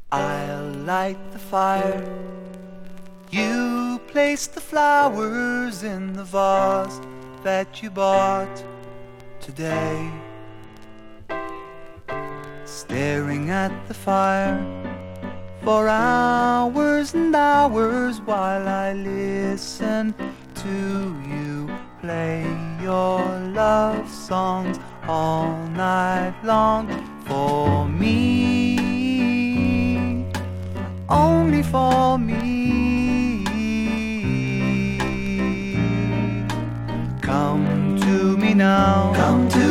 I'll light the fire. You place the flowers in the vase that you bought today. Staring at the fire for hours and hours while I listen to you play your love songs all night long for me, only for me. Come to me now, come to